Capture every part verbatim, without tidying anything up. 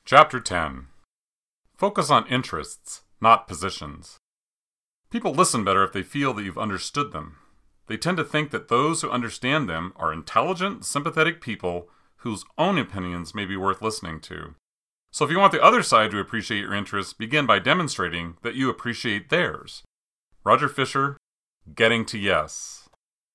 Chapter ten. Focus on interests, not positions. People listen better if they feel that you've understood them. They tend to think that those who understand them are intelligent, sympathetic people whose own opinions may be worth listening to. So if you want the other side to appreciate your interests, begin by demonstrating that you appreciate theirs. Roger Fisher, Getting to Yes.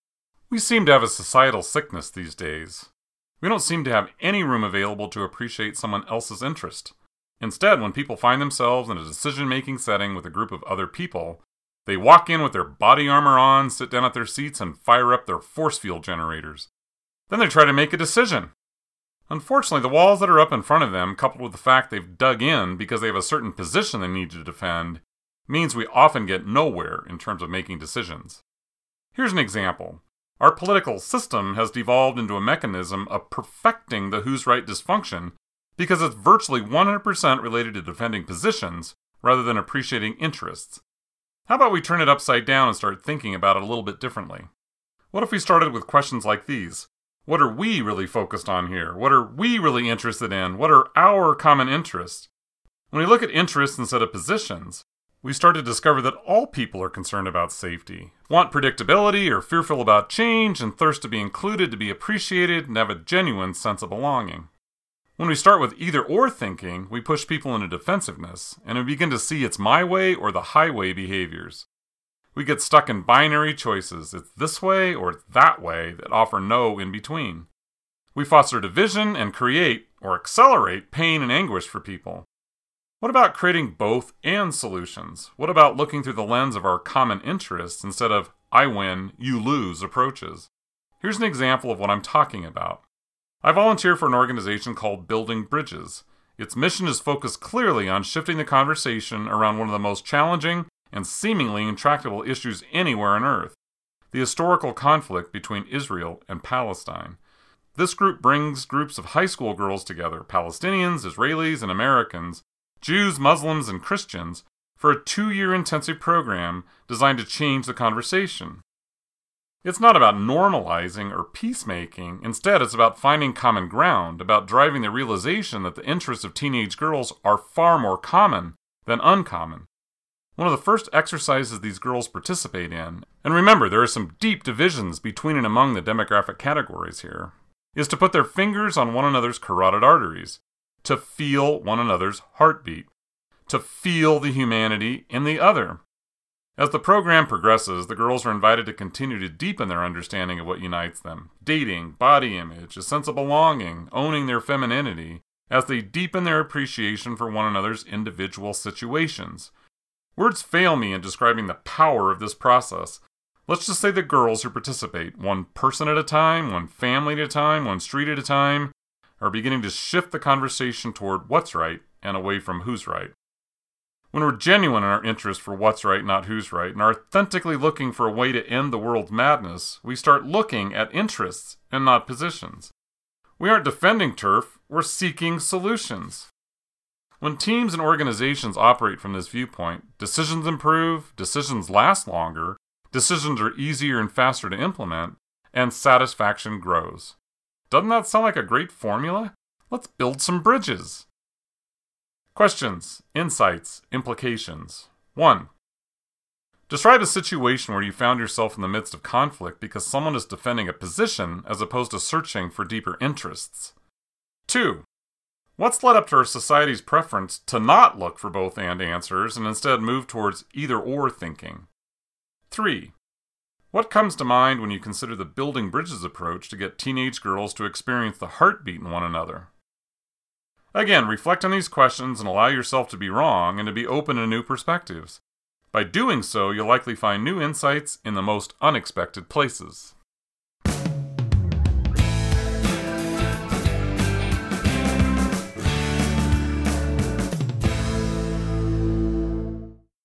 We seem to have a societal sickness these days. We don't seem to have any room available to appreciate someone else's interest. Instead, when people find themselves in a decision-making setting with a group of other people, they walk in with their body armor on, sit down at their seats, and fire up their force field generators. Then they try to make a decision. Unfortunately, the walls that are up in front of them, coupled with the fact they've dug in because they have a certain position they need to defend, means we often get nowhere in terms of making decisions. Here's an example. Our political system has devolved into a mechanism of perfecting the who's right dysfunction because it's virtually one hundred percent related to defending positions rather than appreciating interests. How about we turn it upside down and start thinking about it a little bit differently? What if we started with questions like these? What are we really focused on here? What are we really interested in? What are our common interests? When we look at interests instead of positions, we start to discover that all people are concerned about safety, want predictability, are fearful about change, and thirst to be included, to be appreciated, and have a genuine sense of belonging. When we start with either-or thinking, we push people into defensiveness, and we begin to see it's my way or the highway behaviors. We get stuck in binary choices, it's this way or it's that way, that offer no in-between. We foster division and create, or accelerate, pain and anguish for people. What about creating both and solutions? What about looking through the lens of our common interests instead of I win, you lose approaches? Here's an example of what I'm talking about. I volunteer for an organization called Building Bridges. Its mission is focused clearly on shifting the conversation around one of the most challenging and seemingly intractable issues anywhere on Earth, the historical conflict between Israel and Palestine. This group brings groups of high school girls together, Palestinians, Israelis, and Americans, Jews, Muslims, and Christians, for a two-year intensive program designed to change the conversation. It's not about normalizing or peacemaking. Instead, it's about finding common ground, about driving the realization that the interests of teenage girls are far more common than uncommon. One of the first exercises these girls participate in, and remember there are some deep divisions between and among the demographic categories here, is to put their fingers on one another's carotid arteries, to feel one another's heartbeat, to feel the humanity in the other. As the program progresses, the girls are invited to continue to deepen their understanding of what unites them. Dating, body image, a sense of belonging, owning their femininity, as they deepen their appreciation for one another's individual situations. Words fail me in describing the power of this process. Let's just say the girls who participate, one person at a time, one family at a time, one street at a time, are beginning to shift the conversation toward what's right and away from who's right. When we're genuine in our interest for what's right, not who's right, and are authentically looking for a way to end the world's madness, we start looking at interests and not positions. We aren't defending turf, we're seeking solutions. When teams and organizations operate from this viewpoint, decisions improve, decisions last longer, decisions are easier and faster to implement, and satisfaction grows. Doesn't that sound like a great formula? Let's build some bridges. Questions, insights, implications. one. Describe a situation where you found yourself in the midst of conflict because someone is defending a position as opposed to searching for deeper interests. two. What's led up to our society's preference to not look for both and answers and instead move towards either-or thinking? three. What comes to mind when you consider the Building Bridges approach to get teenage girls to experience the heartbeat in one another? Again, reflect on these questions and allow yourself to be wrong and to be open to new perspectives. By doing so, you'll likely find new insights in the most unexpected places.